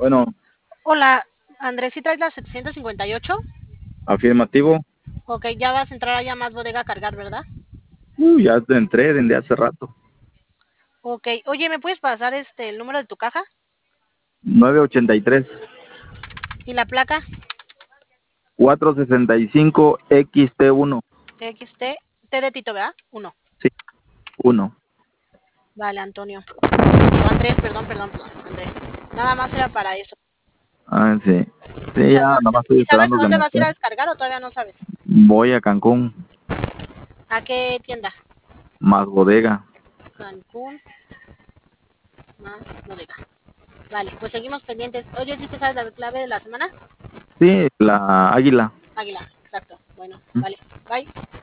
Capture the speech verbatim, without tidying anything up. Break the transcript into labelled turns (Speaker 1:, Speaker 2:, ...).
Speaker 1: Bueno,
Speaker 2: Hola, Andrés, ¿sí traes la setecientos cincuenta y ocho?
Speaker 1: afirmativo.
Speaker 2: Ok, ya vas a entrar allá más bodega a cargar, ¿verdad?
Speaker 1: Uh, ya te entré desde hace rato.
Speaker 2: Ok, oye, ¿me puedes pasar este el número de tu caja
Speaker 1: nueve ochenta y tres,
Speaker 2: y la placa?
Speaker 1: cuatrocientos sesenta y cinco X T uno.
Speaker 2: X T, T de Tito, ¿verdad? Uno.
Speaker 1: Sí, uno.
Speaker 2: Vale, Antonio. No, Andrés, perdón, perdón, perdón, Andrés. Nada más era para eso.
Speaker 1: Ah, sí. Sí, ya
Speaker 2: Muchas
Speaker 1: nada
Speaker 2: gracias.
Speaker 1: más estoy
Speaker 2: ¿Y sabes
Speaker 1: esperando
Speaker 2: a
Speaker 1: que
Speaker 2: dónde
Speaker 1: me
Speaker 2: vas a ir
Speaker 1: esté.
Speaker 2: a descargar o todavía no sabes?
Speaker 1: Voy a Cancún,
Speaker 2: ¿A qué tienda?
Speaker 1: más bodega.
Speaker 2: Cancún, más bodega. Vale, pues seguimos pendientes. Oye, ¿sí te sabes la clave de la semana?
Speaker 1: Sí, la águila.
Speaker 2: Águila, exacto. Bueno, vale. Bye.